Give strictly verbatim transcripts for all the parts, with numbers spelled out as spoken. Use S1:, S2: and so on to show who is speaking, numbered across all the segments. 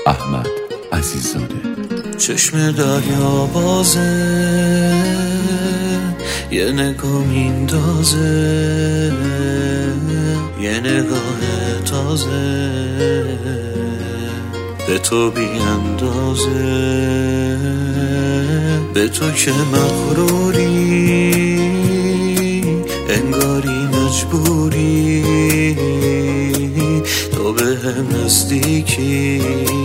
S1: احمد عزیزاده.
S2: چشم دریا بازه، یه نگاه میندازه، یه نگاه تازه به تو بی اندازه، به تو که مغروری انگاری مجبوری، تو به هم نزدیکی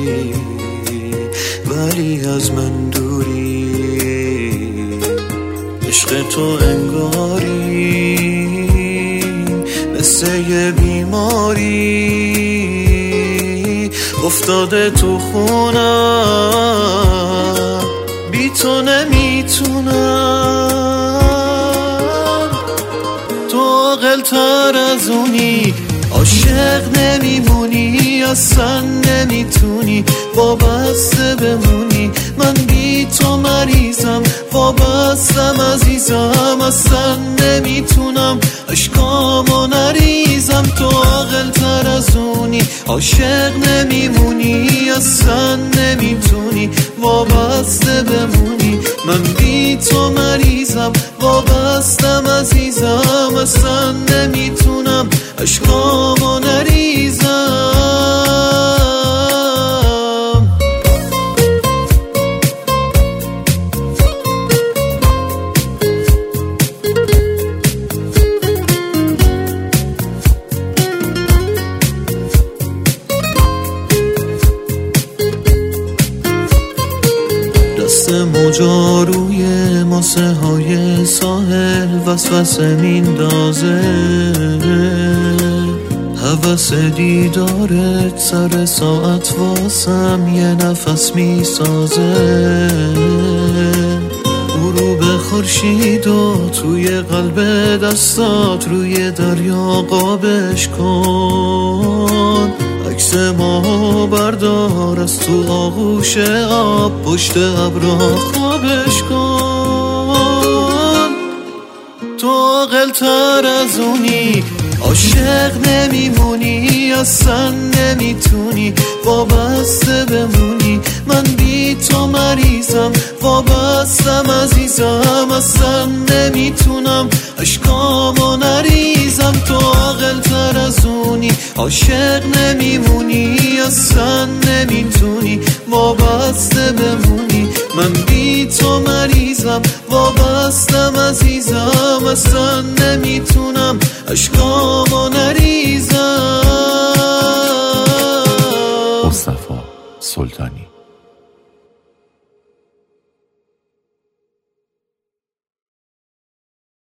S2: ولی از من دوری، عشق تو انگاری مثل یه بیماری افتاده تو خونم، بی تو نمیتونم، تو عاقل تر از اونی، عاشق نمیمونی، اصلا نمیتونی وابسته بمونی، من بی تو مریضم، وابستم عزیزم، اصلا نمیتونم اشکامو نریزم، تو عاقل تر از اونی، عاشق نمیمونی، اصلا نمیتونی وابسته بمونی، من بی تو مریضم، وابستم عزیزم، اصلا نمیتونم اشکامو نریزم. دست موجا روی ماسه های ساحل وسوسه میندازه، هوس دیدارت سر ساعت واسم یه نفس میسازه، غروب خورشید و توی قلب دستات روی دریا قابش کن، عکس ما بردار از تو آغوش آب پشت ابرا خوابش کن، تو عاقل تر از اونی، عاشق نمیمونی، اصلا نمیتونی وابسته بمونی، من بی تو مریضم، وابستم عزیزم، اصلا نمیتونم اشکامو نریزم، تو عاقل تر از اونی، عاشق نمیمونی، اصلا نمیتونی وابسته بمونی، من بی تو مریضم، وابستم عزیزم، اصلا نمیتونم اشکامو نریزم.
S1: مصطفی سلطانی.